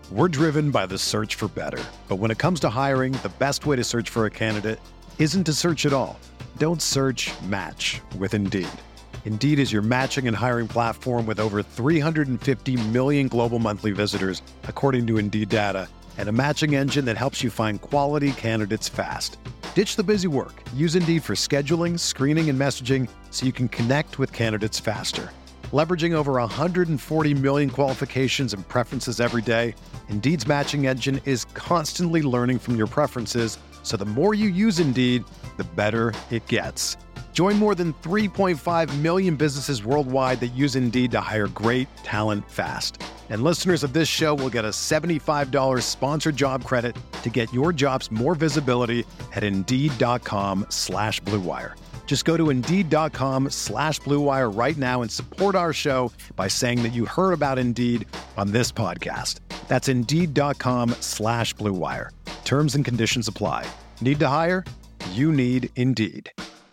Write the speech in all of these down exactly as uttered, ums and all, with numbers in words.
We're driven by the search for better. But when it comes to hiring, the best way to search for a candidate isn't to search at all. Don't search, match with Indeed. Indeed is your matching and hiring platform with over three hundred fifty million global monthly visitors, according to Indeed data, and a matching engine that helps you find quality candidates fast. Ditch the busy work. Use Indeed for scheduling, screening, and messaging so you can connect with candidates faster. Leveraging over one hundred forty million qualifications and preferences every day, Indeed's matching engine is constantly learning from your preferences, so the more you use Indeed, the better it gets. Join more than three point five million businesses worldwide that use Indeed to hire great talent fast. And listeners of this show will get a seventy-five dollars sponsored job credit to get your jobs more visibility at Indeed.com slash Blue Wire. Just go to Indeed.com slash Blue Wire right now and support our show by saying that you heard about Indeed on this podcast. That's Indeed.com slash Blue Wire. Terms and conditions apply. Need to hire? You need Indeed.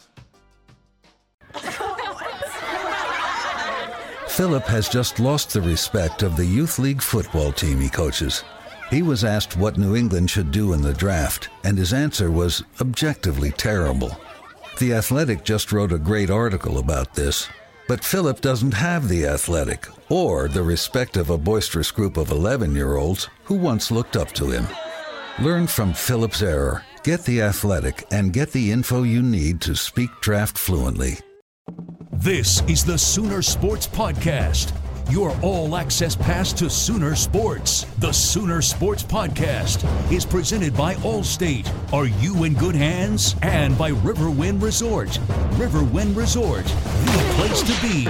Philip has just lost the respect of the youth league football team he coaches. He was asked what New England should do in the draft, and his answer was objectively terrible. The Athletic just wrote a great article about this, but Philip doesn't have The Athletic or the respect of a boisterous group of eleven-year-olds who once looked up to him. Learn from Philip's error, get The Athletic, and get the info you need to speak draft fluently. This is the Sooner Sports Podcast, your all-access pass to Sooner Sports. The Sooner Sports Podcast is presented by Allstate. Are you in good hands? And by Riverwind Resort. Riverwind Resort, the place to be.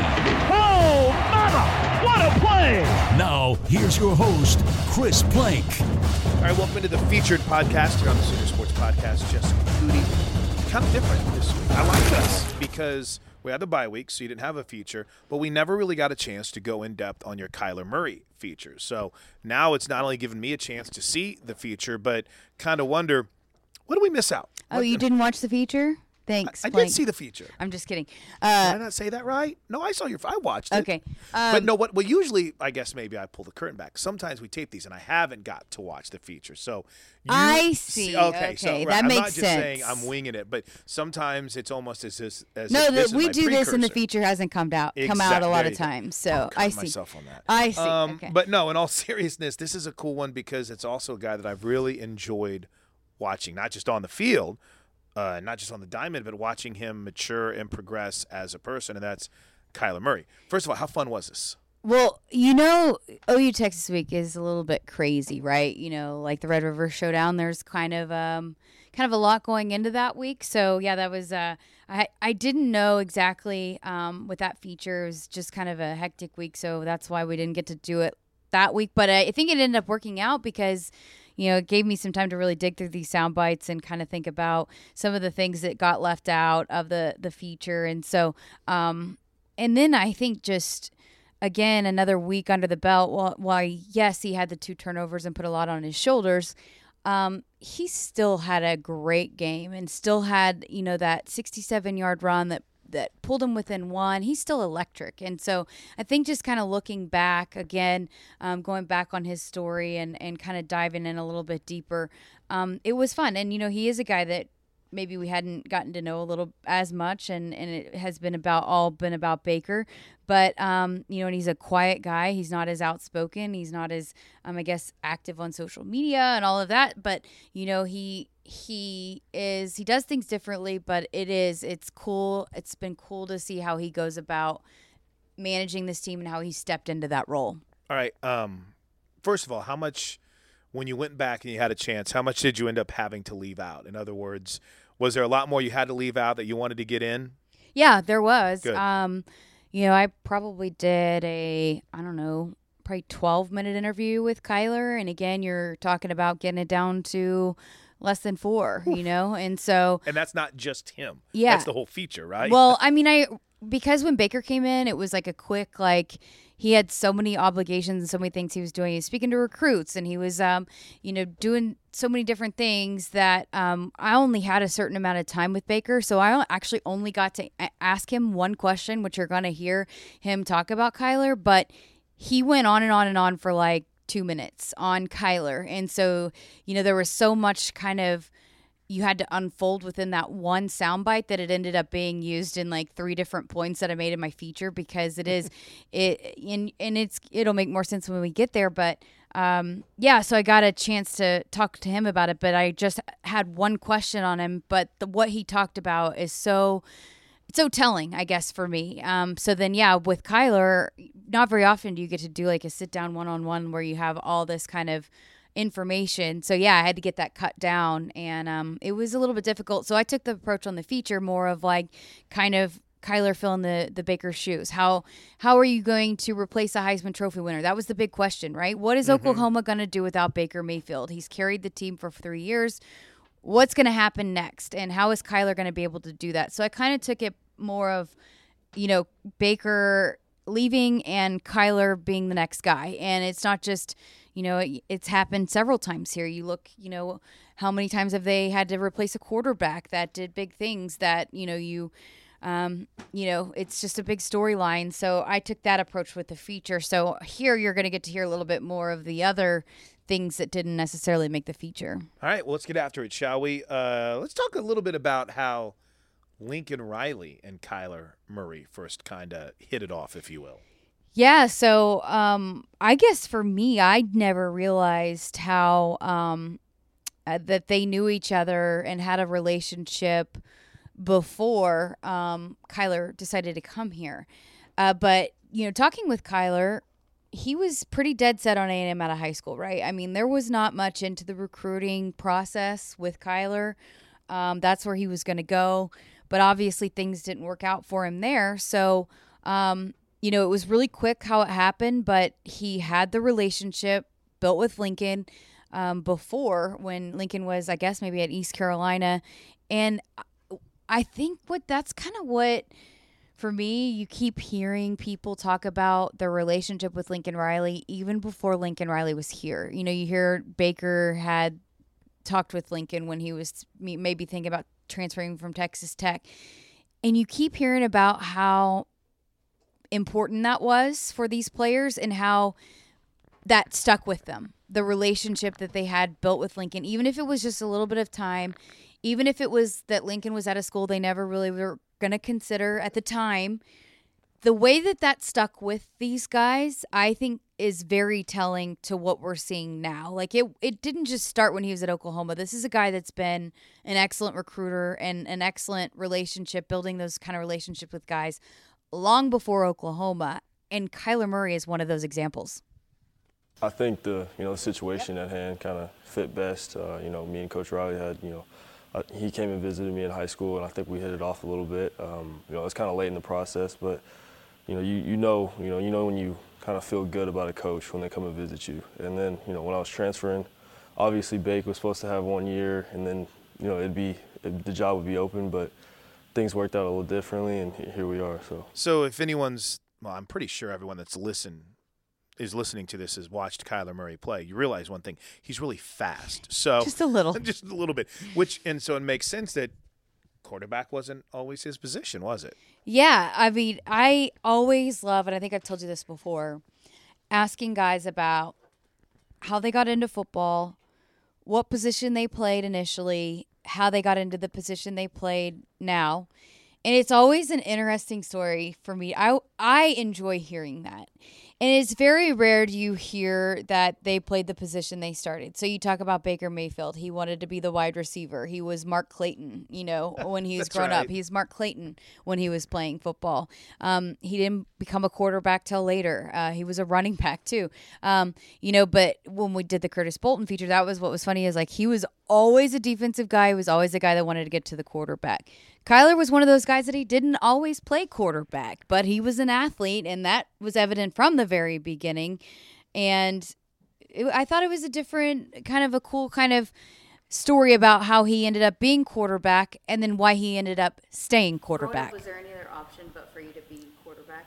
Oh, mama! What a play! Now, here's your host, Chris Plank. All right, welcome into the featured podcast here on the Sooner Sports Podcast. Jessica Coody. Kind of different this week. I like this because we had the bye week, so you didn't have a feature, but we never really got a chance to go in depth on your Kyler Murray features. So now it's not only giving me a chance to see the feature, but kind of wonder, what do we miss out? Oh, what, you didn't watch the feature? Thanks. I, I Plank. did see the feature. I'm just kidding. Uh, did I not say that right? No, I saw your. I watched it. Okay. Um, but no, what? Well, usually, I guess maybe I pull the curtain back. Sometimes we tape these, and I haven't got to watch the feature. So you I see. Okay, okay. so right, that I'm makes not just sense. saying I'm winging it, but sometimes it's almost as as, as no, if this the, we is my do this, and the precursor. feature hasn't come out Exactly. come out a lot There of you go. times. So I'll I cut see. myself on that. I see. Um, okay. But no, in all seriousness, this is a cool one because it's also a guy that I've really enjoyed watching, not just on the field. Uh, not just on the diamond, but watching him mature and progress as a person, and that's Kyler Murray. First of all, how fun was this? Well, you know, O U Texas Week is a little bit crazy, right? You know, like the Red River Showdown, there's kind of um, kind of a lot going into that week. So, yeah, that was uh, – I, I didn't know exactly um, with that feature. It was just kind of a hectic week, so that's why we didn't get to do it that week. But I think it ended up working out because – you know, it gave me some time to really dig through these sound bites and kind of think about some of the things that got left out of the, the feature. And so, um, and then I think just, again, another week under the belt, while, while yes, he had the two turnovers and put a lot on his shoulders, um, he still had a great game and still had, you know, that sixty-seven-yard run that that pulled him within one. He's still electric. And so I think just kind of looking back again, um, going back on his story and, and kind of diving in a little bit deeper, um, it was fun. And, you know, he is a guy that maybe we hadn't gotten to know a little as much, and, and it has been about all been about Baker. But, um, you know, and he's a quiet guy. He's not as outspoken. He's not as, um, I guess, active on social media and all of that. But, you know, he he is, he does things differently, but it is, it's cool. It's been cool to see how he goes about managing this team and how he stepped into that role. All right. Um, first of all, how much, when you went back and you had a chance, how much did you end up having to leave out? In other words, was there a lot more you had to leave out that you wanted to get in? Yeah, there was. Good. Um, you know, I probably did a, I don't know, probably twelve minute interview with Kyler. And again, you're talking about getting it down to less than four, you know? And so. And that's not just him. Yeah. That's the whole feature, right? Well, I mean, I, because when Baker came in, it was like a quick, like, he had so many obligations and so many things he was doing. He was speaking to recruits and he was, um, you know, doing so many different things that um, I only had a certain amount of time with Baker. So I actually only got to ask him one question, which you're going to hear him talk about Kyler. But he went on and on and on for like two minutes on Kyler. And so, you know, there was so much kind of you had to unfold within that one soundbite that it ended up being used in like three different points that I made in my feature, because it is it and and it's it'll make more sense when we get there. But um, yeah, so I got a chance to talk to him about it, but I just had one question on him. But the, what he talked about is so it's so telling, I guess, for me. Um, so then, yeah, with Kyler, not very often do you get to do like a sit down one on one where you have all this kind of information. So yeah, I had to get that cut down, and um, it was a little bit difficult. So I took the approach on the feature more of like kind of Kyler filling the the Baker's shoes. How how are you going to replace a Heisman Trophy winner? That was the big question, right? What is mm-hmm. Oklahoma going to do without Baker Mayfield? He's carried the team for three years. What's going to happen next, and how is Kyler going to be able to do that? So I kind of took it more of, you know, Baker leaving and Kyler being the next guy, and it's not just. You know, it, it's happened several times here. You look, you know, how many times have they had to replace a quarterback that did big things that, you know, you, um, you know, it's just a big storyline. So I took that approach with the feature. So here you're going to get to hear a little bit more of the other things that didn't necessarily make the feature. All right, well, let's get after it, shall we? Uh, let's talk a little bit about how Lincoln Riley and Kyler Murray first kind of hit it off, if you will. Yeah, so um, I guess for me, I'd never realized how um, uh, that they knew each other and had a relationship before um, Kyler decided to come here. Uh, but, you know, talking with Kyler, he was pretty dead set on A and M out of high school, right? I mean, there was not much into the recruiting process with Kyler. Um, that's where he was going to go. But obviously things didn't work out for him there. So, um you know, it was really quick how it happened, but he had the relationship built with Lincoln um, before when Lincoln was, I guess, maybe at East Carolina. And I think what that's kind of what, for me, you keep hearing people talk about their relationship with Lincoln Riley even before Lincoln Riley was here. You know, you hear Baker had talked with Lincoln when he was maybe thinking about transferring from Texas Tech. And you keep hearing about how important that was for these players and how that stuck with them. The relationship that they had built with Lincoln, even if it was just a little bit of time, even if it was that Lincoln was at a school they never really were going to consider at the time, the way that that stuck with these guys, I think is very telling to what we're seeing now. Like it, it didn't just start when he was at Oklahoma. This is a guy that's been an excellent recruiter and an excellent relationship, building those kind of relationships with guys long before Oklahoma, and Kyler Murray is one of those examples. I think the you know the situation at hand kind of fit best. Uh, you know, me and Coach Riley had you know uh, he came and visited me in high school, and I think we hit it off a little bit. Um, you know, it's kind of late in the process, but you know you you know you know you know when you kind of feel good about a coach when they come and visit you. And then you know when I was transferring, obviously Bake was supposed to have one year, and then you know it'd be it, the job would be open, but things worked out a little differently, and here we are. So, so if anyone's, well, I'm pretty sure everyone that's listened is listening to this has watched Kyler Murray play. You realize one thing: he's really fast. So just a little, just a little bit. Which, and so it makes sense that quarterback wasn't always his position, was it? Yeah, I mean, I always love, and I think I've told you this before, asking guys about how they got into football, what position they played initially, how they got into the position they played now. And it's always an interesting story for me. I I enjoy hearing that. And it's very rare do you hear that they played the position they started. So you talk about Baker Mayfield. He wanted to be the wide receiver. He was Mark Clayton, you know, when he was growing right. up. He's Mark Clayton when he was playing football. Um, he didn't become a quarterback till later. Uh, he was a running back too. Um, you know, but when we did the Curtis Bolton feature, that was what was funny is like he was always a defensive guy. He was always a guy that wanted to get to the quarterback. Kyler was one of those guys that he didn't always play quarterback, but he was an athlete, and that was evident from the very beginning. And it, I thought it was a different, kind of a cool kind of story about how he ended up being quarterback and then why he ended up staying quarterback. Was there any other option but for you to be quarterback?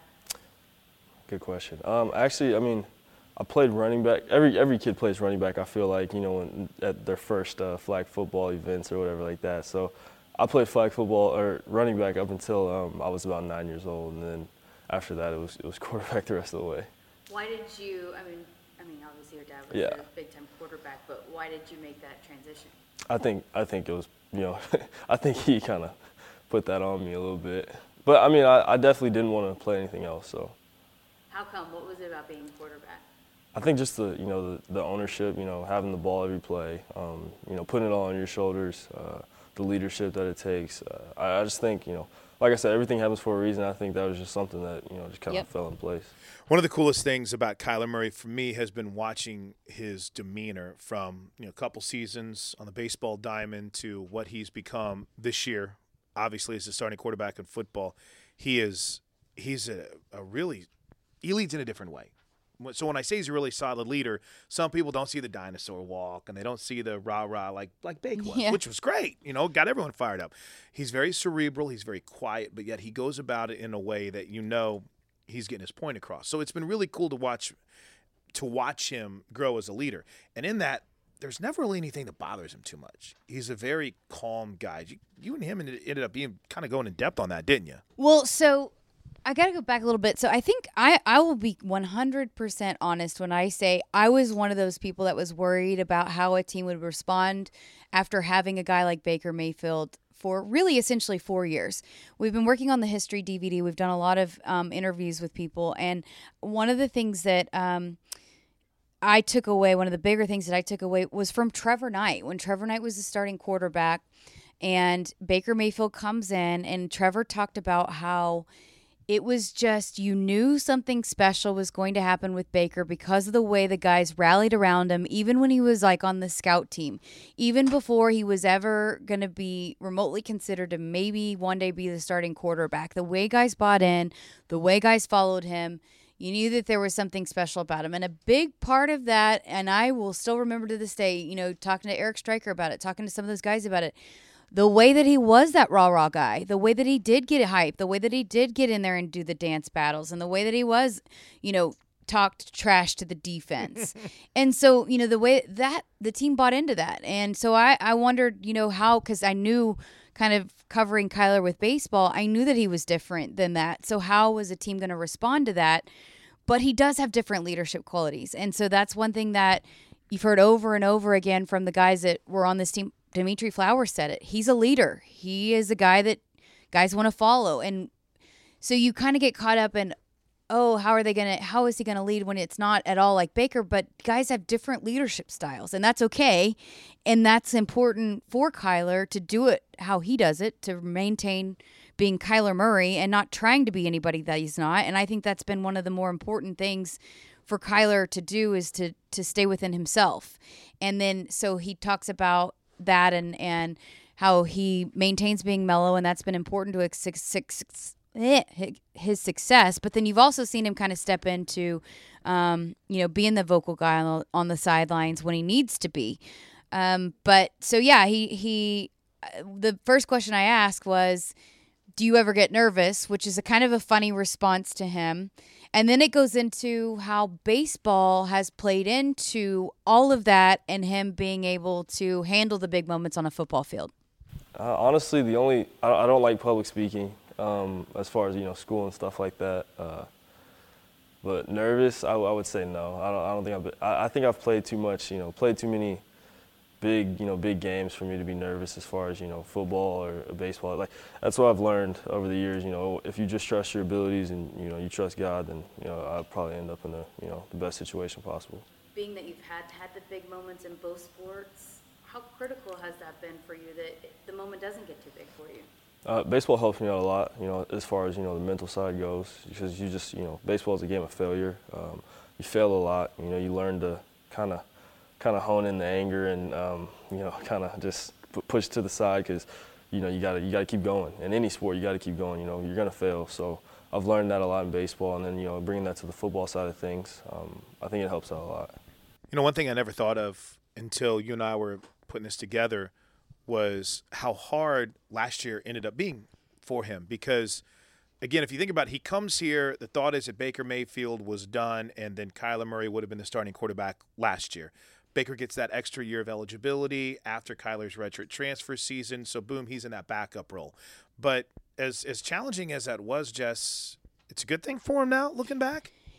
Good question. Um, actually, I mean, I played running back. Every every kid plays running back, I feel like, you know, when, at their first uh, flag football events or whatever like that. So I played flag football or running back up until um, I was about nine years old, and then after that, it was it was quarterback the rest of the way. Why did you? I mean, I mean, obviously obviously your dad was Yeah. a big-time quarterback, but why did you make that transition? I think I think it was, you know, I think he kind of put that on me a little bit. But, I mean, I, I definitely didn't want to play anything else. So How come? What was it about being quarterback? I think just the, you know, the, the ownership, you know, having the ball every play, um, you know, putting it all on your shoulders, uh, the leadership that it takes. Uh, I, I just think, you know, like I said, everything happens for a reason. I think that was just something that, you know, just kind of Yep. fell in place. One of the coolest things about Kyler Murray for me has been watching his demeanor from, you know, a couple seasons on the baseball diamond to what he's become this year, obviously as a starting quarterback in football. He is he's a, a really – he leads in a different way. So when I say he's a really solid leader, some people don't see the dinosaur walk and they don't see the rah-rah like like Bake was, Yeah. which was great, you know, got everyone fired up. He's very cerebral. He's very quiet, but yet he goes about it in a way that you know he's getting his point across. So it's been really cool to watch to watch him grow as a leader. And in that, there's never really anything that bothers him too much. He's a very calm guy. You, you and him ended ended up being kind of going in depth on that, didn't you? Well, so I got to go back a little bit. So I think I, I will be one hundred percent honest when I say I was one of those people that was worried about how a team would respond after having a guy like Baker Mayfield for really essentially four years. We've been working on the history D V D. We've done a lot of um, interviews with people. And one of the things that um, I took away, one of the bigger things that I took away was from Trevor Knight. When Trevor Knight was the starting quarterback and Baker Mayfield comes in, and Trevor talked about how it was just, you knew something special was going to happen with Baker because of the way the guys rallied around him, even when he was like on the scout team, even before he was ever going to be remotely considered to maybe one day be the starting quarterback. The way guys bought in, the way guys followed him, you knew that there was something special about him. And a big part of that, and I will still remember to this day, you know, talking to Eric Stryker about it, talking to some of those guys about it, the way that he was that rah-rah guy, the way that he did get hype, the way that he did get in there and do the dance battles, and the way that he was, you know, talked trash to the defense. And so, you know, the way that the team bought into that. And so I, I wondered, you know, how, because I knew kind of covering Kyler with baseball, I knew that he was different than that. So how was a team going to respond to that? But he does have different leadership qualities. And so that's one thing that you've heard over and over again from the guys that were on this team. Dimitri Flowers said it. He's a leader. He is a guy that guys want to follow. And so you kind of get caught up in, oh, how are they going to, how is he going to lead when it's not at all like Baker? But guys have different leadership styles, and that's okay. And that's important for Kyler to do it how he does it, to maintain being Kyler Murray and not trying to be anybody that he's not. And I think that's been one of the more important things for Kyler to do, is to, to stay within himself. And then, so he talks about that and, and how he maintains being mellow, and that's been important to his, his success. But then you've also seen him kind of step into, um, you know, being the vocal guy on the, on the sidelines when he needs to be. Um, but so, yeah, he, he, the first question I asked was, do you ever get nervous? Which is a kind of a funny response to him. And then it goes into how baseball has played into all of that and him being able to handle the big moments on a football field. Uh, honestly, the only I, I don't like public speaking um, as far as, you know, school and stuff like that. Uh, but nervous, I, I would say no. I don't. I don't think I've. Been, I, I think I've played too much. You know, played too many big, you know, big games for me to be nervous as far as, you know, football or baseball. Like, that's what I've learned over the years. You know, if you just trust your abilities and, you know, you trust God, then, you know, I'll probably end up in the, you know, the best situation possible. Being that you've had had the big moments in both sports, how critical has that been for you that the moment doesn't get too big for you? Uh, baseball helps me out a lot, you know, as far as, you know, the mental side goes, because you just, you know, baseball is a game of failure. Um, you fail a lot. You know, you learn to kind of kind of hone in the anger and, um, you know, kind of just push to the side, because, you know, you got to you got to keep going. In any sport, you got to keep going. You know, you're going to fail. So I've learned that a lot in baseball, and then, you know, bringing that to the football side of things, um, I think it helps out a lot. You know, one thing I never thought of until you and I were putting this together was how hard last year ended up being for him. Because, again, if you think about it, he comes here, the thought is that Baker Mayfield was done, and then Kyler Murray would have been the starting quarterback last year. Baker gets that extra year of eligibility after Kyler's redshirt transfer season, so boom, he's in that backup role. But as as challenging as that was, Jess, it's a good thing for him now, looking back?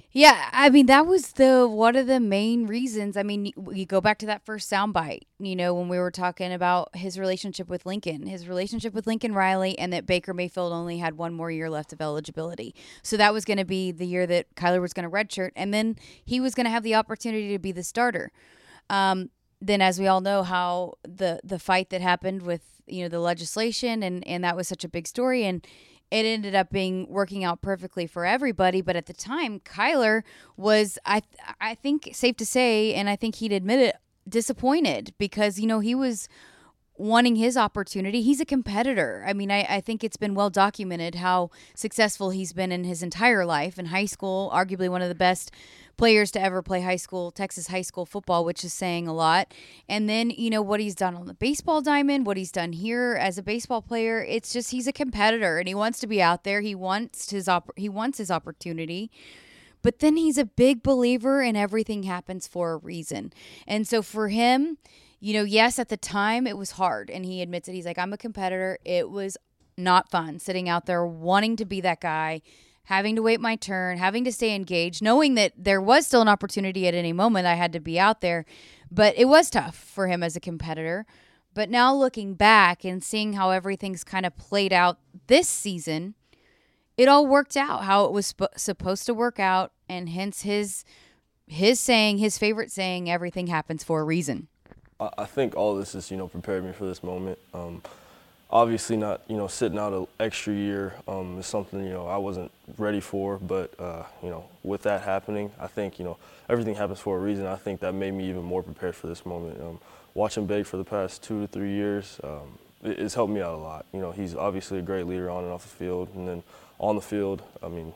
Yeah, I mean, that was the one of the main reasons. I mean, you, you go back to that first soundbite, you know, when we were talking about his relationship with Lincoln, his relationship with Lincoln Riley, and that Baker Mayfield only had one more year left of eligibility. So that was going to be the year that Kyler was going to redshirt, and then he was going to have the opportunity to be the starter. Um, then, as we all know, how the the fight that happened with, you know, the legislation, and, and that was such a big story, and it ended up being working out perfectly for everybody. But at the time, Kyler was, I I think, safe to say, and I think he'd admit it, disappointed because, you know, he was wanting his opportunity. He's a competitor. I mean, I, I think it's been well documented how successful he's been in his entire life. In high school, arguably one of the best players to ever play high school, Texas high school football, which is saying a lot. And then, you know, what he's done on the baseball diamond, what he's done here as a baseball player, it's just he's a competitor and he wants to be out there. He wants his op- he wants his opportunity. But then he's a big believer in everything happens for a reason. And so for him, you know, yes, at the time it was hard. And he admits it. He's like, I'm a competitor. It was not fun sitting out there wanting to be that guy, having to wait my turn, having to stay engaged, knowing that there was still an opportunity at any moment. I had to be out there. But it was tough for him as a competitor. But now looking back and seeing how everything's kind of played out this season, it all worked out how it was sp- supposed to work out. And hence his his saying, his favorite saying, everything happens for a reason. I think all this has, you know, prepared me for this moment. Um, obviously not, you know, sitting out an extra year um, is something, you know, I wasn't ready for. But, uh, you know, with that happening, I think, you know, everything happens for a reason. I think that made me even more prepared for this moment. Um, watching Big for the past two to three years, um, it, it's helped me out a lot. You know, he's obviously a great leader on and off the field. And then on the field, I mean,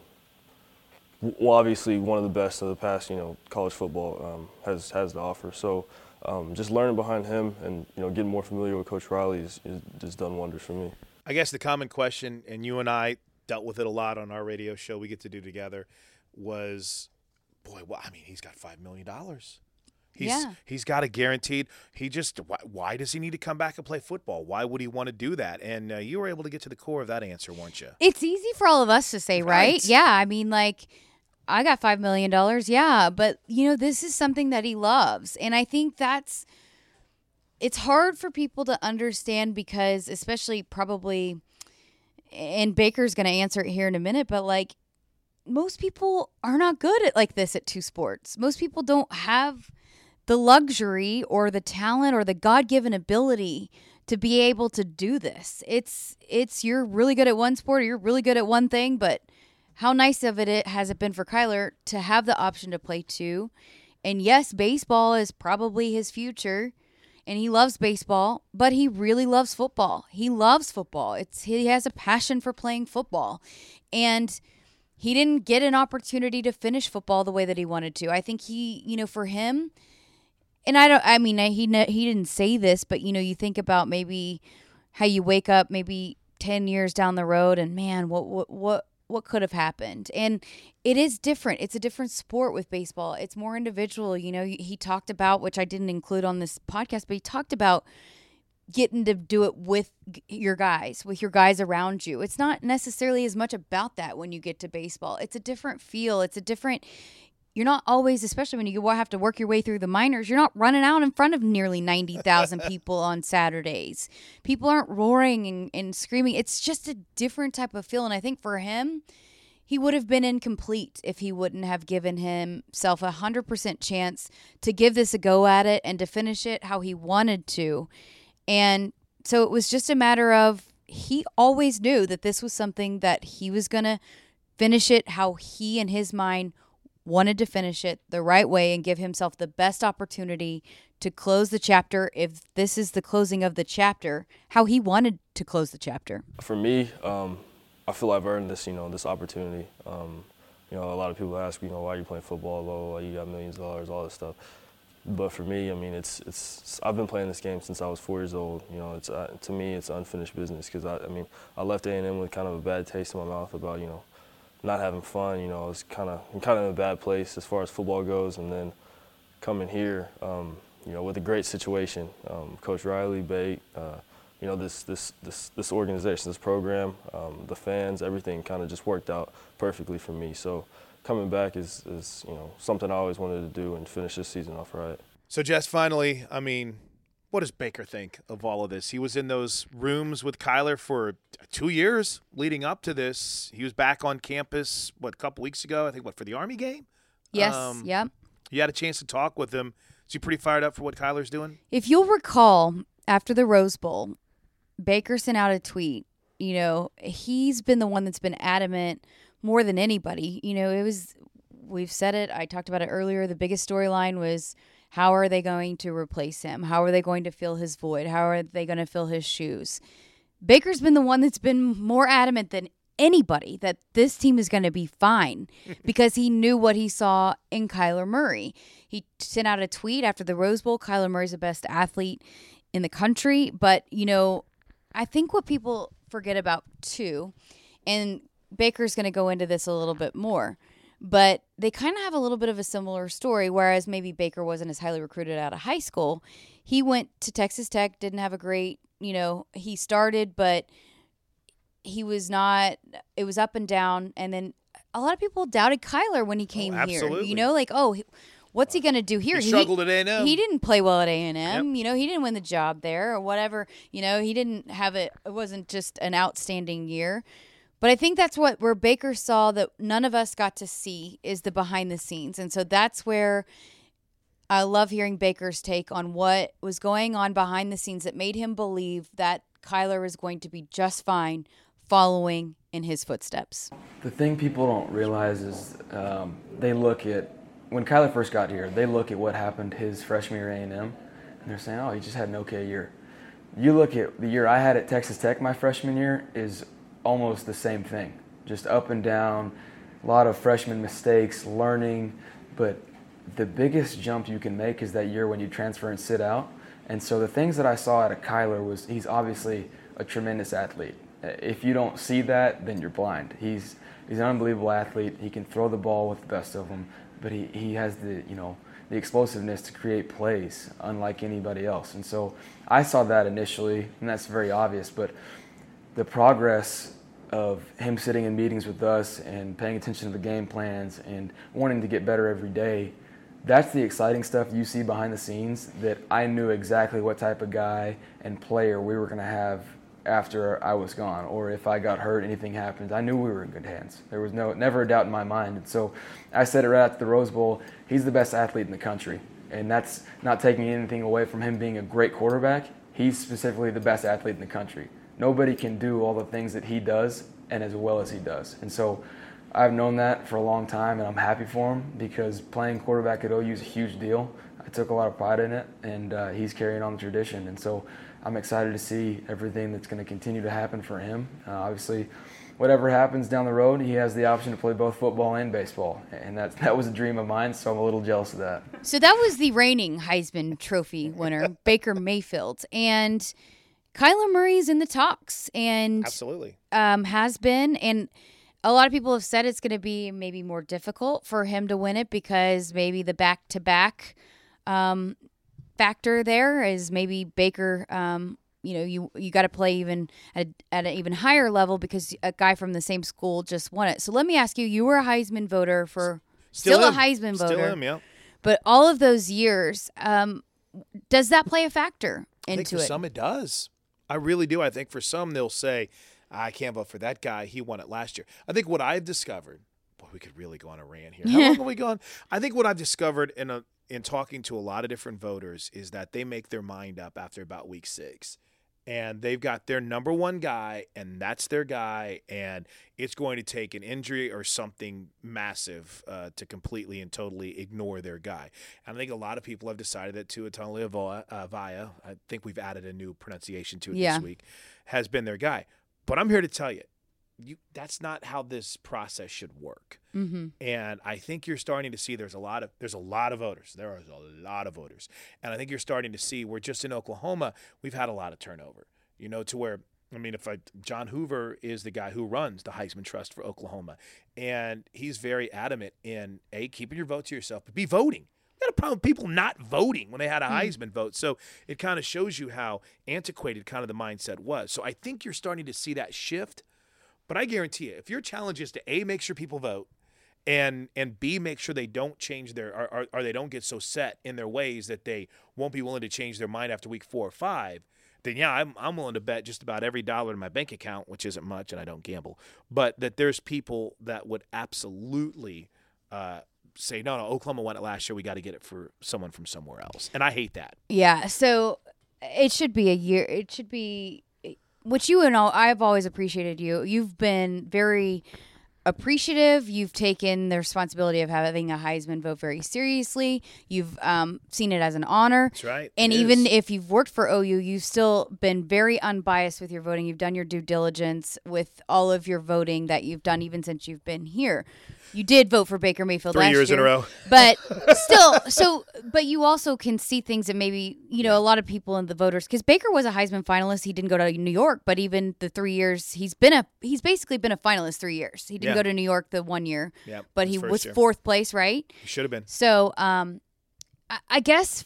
well, obviously one of the best of the past, you know, college football um, has, has to offer. So, Um, just learning behind him and, you know, getting more familiar with Coach Riley is, is just done wonders for me. I guess the common question, and you and I dealt with it a lot on our radio show we get to do together, was, boy, well, I mean, he's got five million dollars. He's, yeah. He's got a guaranteed – he just why, – why does he need to come back and play football? Why would he want to do that? And uh, you were able to get to the core of that answer, weren't you? It's easy for all of us to say, right? Right. Yeah, I mean, like – I got five million dollars, yeah, but, you know, this is something that he loves. And I think that's, it's hard for people to understand because, especially probably, and Baker's going to answer it here in a minute, but, like, most people are not good at like this at Two Sports. Most people don't have the luxury or the talent or the God-given ability to be able to do this. It's, it's, you're really good at one sport or you're really good at one thing, but how nice of it has it been for Kyler to have the option to play two. And yes, baseball is probably his future, and he loves baseball, but he really loves football. He loves football. It's he has a passion for playing football. And he didn't get an opportunity to finish football the way that he wanted to. I think he, you know, for him, and I don't I mean, he he didn't say this, but you know, you think about maybe how you wake up maybe ten years down the road and man, what what what what could have happened. And it is different. It's a different sport with baseball. It's more individual. You know, he talked about, which I didn't include on this podcast, but he talked about getting to do it with your guys, with your guys around you. It's not necessarily as much about that when you get to baseball. It's a different feel. It's a different, you're not always, especially when you have to work your way through the minors, you're not running out in front of nearly ninety thousand people on Saturdays. People aren't roaring and, and screaming. It's just a different type of feel. And I think for him, he would have been incomplete if he wouldn't have given himself a one hundred percent chance to give this a go at it and to finish it how he wanted to. And so it was just a matter of he always knew that this was something that he was going to finish it how he in his mind wanted to finish it the right way and give himself the best opportunity to close the chapter, if this is the closing of the chapter, how he wanted to close the chapter. For me, um, I feel I've earned this, you know, this opportunity. Um, you know, a lot of people ask, you know, why are you playing football, blah, blah, blah, you got millions of dollars, all this stuff. But for me, I mean, it's it's. I've been playing this game since I was four years old. You know, it's uh, to me, it's unfinished business because I, I mean, I left A and M with kind of a bad taste in my mouth about, you know, not having fun. You know, I was kind of kind of in a bad place as far as football goes, and then coming here, um, you know, with a great situation, um, Coach Riley, Bate, uh, you know, this this this this organization, this program, um, the fans, everything kind of just worked out perfectly for me. So, coming back is, is, you know, something I always wanted to do and finish this season off right. So, Jess, finally, I mean, what does Baker think of all of this? He was in those rooms with Kyler for two years leading up to this. He was back on campus, what, a couple weeks ago, I think, what, for the Army game? Yes, um, yep. You had a chance to talk with him. Is he pretty fired up for what Kyler's doing? If you'll recall, after the Rose Bowl, Baker sent out a tweet. You know, he's been the one that's been adamant more than anybody. You know, it was, we've said it, I talked about it earlier, the biggest storyline was, how are they going to replace him? How are they going to fill his void? How are they going to fill his shoes? Baker's been the one that's been more adamant than anybody that this team is going to be fine because he knew what he saw in Kyler Murray. He sent out a tweet after the Rose Bowl. Kyler Murray's the best athlete in the country. But, you know, I think what people forget about, too, and Baker's going to go into this a little bit more, but they kind of have a little bit of a similar story, whereas maybe Baker wasn't as highly recruited out of high school. He went to Texas Tech, didn't have a great, you know, he started, but he was not, it was up and down. And then a lot of people doubted Kyler when he came oh, here. You know, like, oh, what's he going to do here? He struggled he, at A and M. He didn't play well at A and M. Yep. You know, he didn't win the job there or whatever. You know, he didn't have it. It wasn't just an outstanding year. But I think that's what where Baker saw that none of us got to see is the behind the scenes. And so that's where I love hearing Baker's take on what was going on behind the scenes that made him believe that Kyler is going to be just fine following in his footsteps. The thing people don't realize is um, they look at, when Kyler first got here, they look at what happened his freshman year at A and M, and they're saying, oh, he just had an okay year. You look at the year I had at Texas Tech my freshman year is almost the same thing, just up and down, a lot of freshman mistakes, learning, but the biggest jump you can make is that year when you transfer and sit out. And so the things that I saw out of Kyler was he's obviously a tremendous athlete. If you don't see that, then you're blind. He's he's an unbelievable athlete. He can throw the ball with the best of them, but he, he has the, you know, the explosiveness to create plays unlike anybody else. And so I saw that initially, and that's very obvious, but the progress of him sitting in meetings with us and paying attention to the game plans and wanting to get better every day, that's the exciting stuff you see behind the scenes that I knew exactly what type of guy and player we were going to have after I was gone, or if I got hurt, anything happened. I knew we were in good hands. There was no never a doubt in my mind. And so I said it right after the Rose Bowl, he's the best athlete in the country. And that's not taking anything away from him being a great quarterback. He's specifically the best athlete in the country. Nobody can do all the things that he does and as well as he does. And so I've known that for a long time, and I'm happy for him because playing quarterback at O U is a huge deal. I took a lot of pride in it, and uh, he's carrying on the tradition. And so I'm excited to see everything that's going to continue to happen for him. Uh, obviously, whatever happens down the road, he has the option to play both football and baseball, and that, that was a dream of mine, so I'm a little jealous of that. So that was the reigning Heisman Trophy winner, Baker Mayfield. And Kyler Murray's in the talks, and absolutely um, has been. And a lot of people have said it's going to be maybe more difficult for him to win it because maybe the back-to-back um, factor there is maybe Baker. Um, you know, you you got to play even at, at an even higher level because a guy from the same school just won it. So let me ask you: you were a Heisman voter for still, still a am. Heisman voter, still am, yeah. But all of those years, um, does that play a factor into I think for it? some it does. I really do. I think for some they'll say, I can't vote for that guy. He won it last year. I think what I've discovered, boy, we could really go on a rant here. How long have we gone? I think what I've discovered in a in talking to a lot of different voters is that they make their mind up after about week six. And they've got their number one guy, and that's their guy, and it's going to take an injury or something massive uh, to completely and totally ignore their guy. And I think a lot of people have decided that Tua Tagovailoa, uh, Vaya, I think we've added a new pronunciation to it yeah. this week, has been their guy. But I'm here to tell you, you that's not how this process should work. Mm-hmm. And I think you're starting to see there's a lot of there's a lot of voters. There are a lot of voters. And I think you're starting to see we're just in Oklahoma, we've had a lot of turnover. You know, to where I mean, if I John Hoover is the guy who runs the Heisman Trust for Oklahoma, and he's very adamant in a keeping your vote to yourself, but be voting. We had a problem with people not voting when they had a Heisman mm. vote. So it kind of shows you how antiquated kind of the mindset was. So I think you're starting to see that shift. But I guarantee you, if your challenge is to A, make sure people vote, and and B, make sure they don't change their or, or, or they don't get so set in their ways that they won't be willing to change their mind after week four or five, then yeah, I'm I'm willing to bet just about every dollar in my bank account, which isn't much, and I don't gamble, but that there's people that would absolutely uh, say, no, no, Oklahoma won it last year. We got to get it for someone from somewhere else, and I hate that. Yeah, so it should be a year. It should be, which you and all. I've always appreciated you. You've been very appreciative. You've taken the responsibility of having a Heisman vote very seriously. You've um, seen it as an honor. That's right. And It even is. if you've worked for O U, you've still been very unbiased with your voting. You've done your due diligence with all of your voting that you've done even since you've been here. You did vote for Baker Mayfield Three last years year, in a row. but still, so but you also can see things that maybe you know a lot of people in the voters, because Baker was a Heisman finalist. He didn't go to New York, but even the three years he's been a he's basically been a finalist three years. He didn't Yeah. go to New York the one year, Yeah, but his he first was year. fourth place, right? He should have been. So, um, I, I guess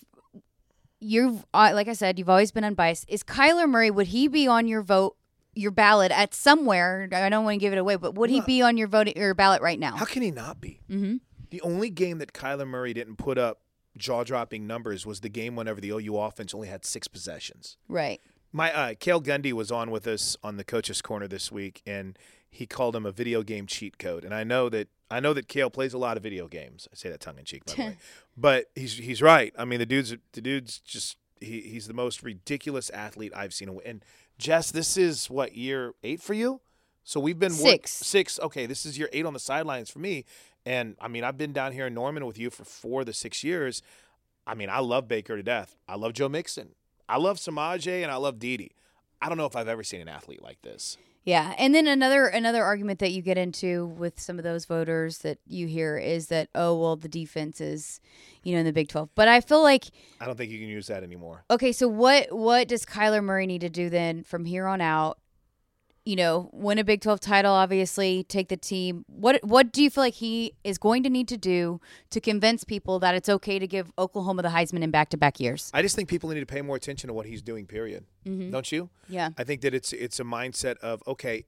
you've uh, like I said, you've always been unbiased. Is Kyler Murray? Would he be on your vote? Your ballot at somewhere? I don't want to give it away, but would he No. be on your vote your ballot right now? How can he not be? Mm-hmm. The only game that Kyler Murray didn't put up jaw-dropping numbers was the game whenever the O U offense only had six possessions. Right. My uh, Cale Gundy was on with us on the Coach's Corner this week, and he called him a video game cheat code. And I know that I know that Cale plays a lot of video games. I say that tongue in cheek, by the way, but he's he's right. I mean, the dude's the dude's just he, he's the most ridiculous athlete I've seen. And Jess, this is what, year eight for you? So we've been work- Six. six. Okay, this is year eight on the sidelines for me. And I mean, I've been down here in Norman with you for four of the six years. I mean, I love Baker to death. I love Joe Mixon. I love Samaje, and I love Dede. I don't know if I've ever seen an athlete like this. Yeah, and then another another argument that you get into with some of those voters that you hear is that, oh, well, the defense is, you know, in the Big twelve. But I feel like, I don't think you can use that anymore. okay, so what what does Kyler Murray need to do then from here on out? You know, win a Big twelve title, obviously, take the team. What what do you feel like he is going to need to do to convince people that it's okay to give Oklahoma the Heisman in back-to-back years? I just think people need to pay more attention to what he's doing, period. Mhm. Don't you? Yeah. I think that it's it's a mindset of, okay,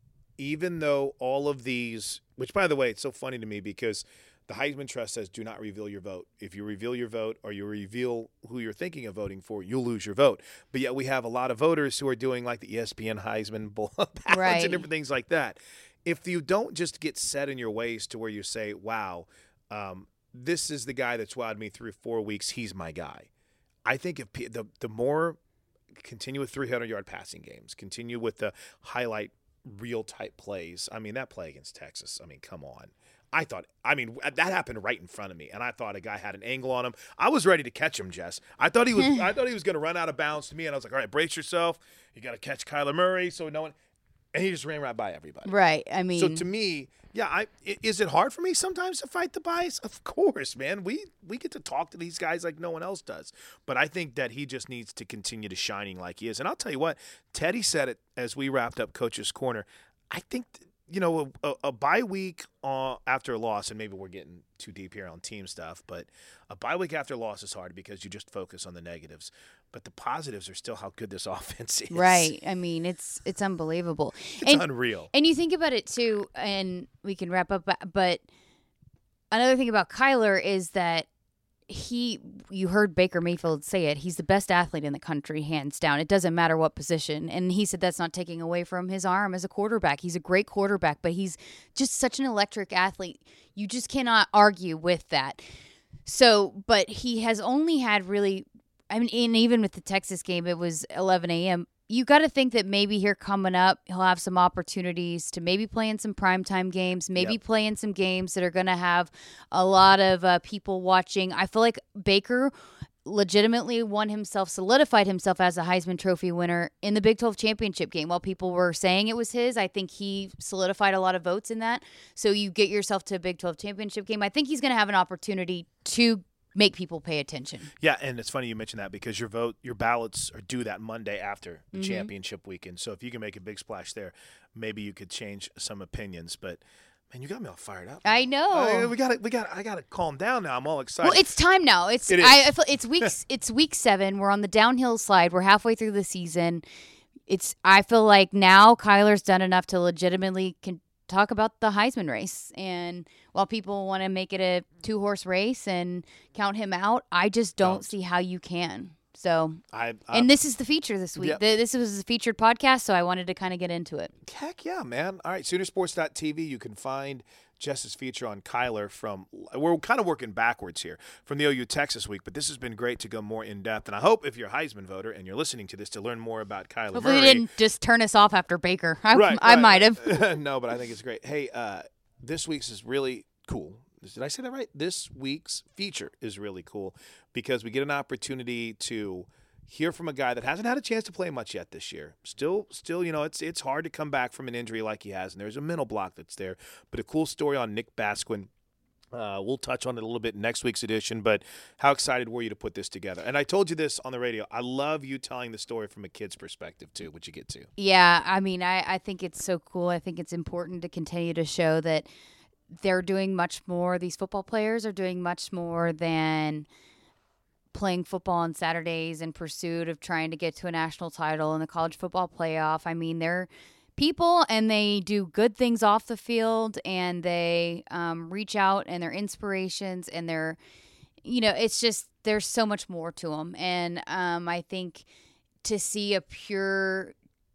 even though all of these, which, by the way, it's so funny to me because the Heisman Trust says do not reveal your vote. If you reveal your vote or you reveal who you're thinking of voting for, you'll lose your vote. But yet we have a lot of voters who are doing like the E S P N Heisman ballots Right. and different things like that. If you don't just get set in your ways to where you say, wow, um, this is the guy that's wowed me through four weeks, he's my guy. I think if pe- the the more continue with three hundred yard passing games, continue with the highlight real type plays. I mean, that play against Texas, I mean, come on. I thought, I mean, that happened right in front of me, and I thought a guy had an angle on him. I was ready to catch him, Jess. I thought he was, I thought he was going to run out of bounds to me, and I was like, all right, brace yourself. You got to catch Kyler Murray, so no one, and he just ran right by everybody. Right. I mean, So to me, yeah, I i- is it hard for me sometimes to fight the bias? Of course, man. We we get to talk to these guys like no one else does. But I think that he just needs to continue to shining like he is. And I'll tell you what, Teddy said it as we wrapped up Coach's Corner. I think, you know, a, a, a bye week uh, after a loss, and maybe we're getting too deep here on team stuff, but a bye week after a loss is hard because you just focus on the negatives. But the positives are still how good this offense is. right. I mean, it's it's unbelievable. It's and, unreal. And you think about it too, and we can wrap up. but- But another thing about Kyler is that he, you heard Baker Mayfield say it, he's the best athlete in the country, hands down. It doesn't matter what position. And he said that's not taking away from his arm as a quarterback. He's a great quarterback, but he's just such an electric athlete. You just cannot argue with that. So, but he has only had really, I mean, and even with the Texas game, it was eleven a.m. You got to think that maybe here coming up, he'll have some opportunities to maybe play in some primetime games, maybe Yep. play in some games that are going to have a lot of uh, people watching. I feel like Baker legitimately won himself, solidified himself as a Heisman Trophy winner in the Big twelve championship game. While people were saying it was his, I think he solidified a lot of votes in that. So you get yourself to a Big twelve championship game. I think he's going to have an opportunity to make people pay attention. Yeah, and it's funny you mention that because your vote, your ballots are due that Monday after the Mhm. championship weekend. So if you can make a big splash there, maybe you could change some opinions. But man, you got me all fired up. I know. Uh, we got to, we got. I got to calm down now. I'm all excited. Well, it's time now. It's It is. I, I feel it's week it's week seven. We're on the downhill slide. We're halfway through the season. It's I feel like now Kyler's done enough to legitimately con- talk about the Heisman race. And while people want to make it a two-horse race and count him out, I just don't, don't. see how you can. So, I, I, and this is the feature this week. Yep. This was a featured podcast, so I wanted to kind of get into it. Heck yeah, man. All right, Soonersports dot T V, you can find Jess's feature on Kyler from, we're kind of working backwards here, from the O U Texas week, but this has been great to go more in-depth. And I hope if you're a Heisman voter and you're listening to this to learn more about Kyler Hopefully Murray. They didn't just turn us off after Baker. I, right, I right. might have. No, but I think it's great. Hey, uh, this week's is really cool. Did I say that right? This week's feature is really cool because we get an opportunity to hear from a guy that hasn't had a chance to play much yet this year. Still, still, you know, it's it's hard to come back from an injury like he has, and there's a mental block that's there. But a cool story on Nick Basquin. Uh, we'll touch on it a little bit in next week's edition, but how excited were you to put this together? And I told you this on the radio. I love you telling the story from a kid's perspective, too, which you get to. Yeah, I mean, I, I think it's so cool. I think it's important to continue to show that they're doing much more. These football players are doing much more than playing football on Saturdays in pursuit of trying to get to a national title in the college football playoff. I mean, they're people and they do good things off the field and they um, reach out and they're inspirations and they're, you know, it's just, there's so much more to them. And um, I think to see a pure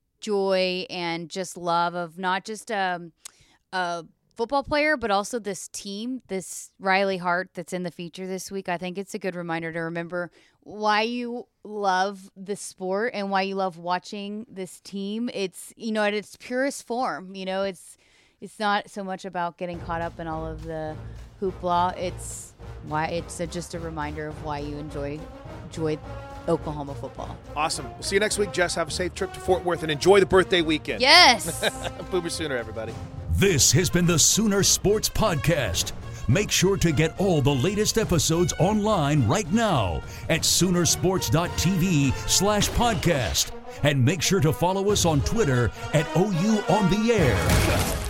joy and just love of not just um, a football player, but also this team, this Riley Hart that's in the feature this week. I think it's a good reminder to remember why you love the sport and why you love watching this team. It's, you know, at its purest form, you know, it's, it's not so much about getting caught up in all of the hoopla. It's why it's a, just a reminder of why you enjoy, enjoy Oklahoma football. Awesome. We'll see you next week, Jess. Have a safe trip to Fort Worth and enjoy the birthday weekend. Yes. Boomer Sooner, everybody. This has been the Sooner Sports Podcast. Make sure to get all the latest episodes online right now at Soonersports.tv slash podcast. And make sure to follow us on Twitter at O U On The Air.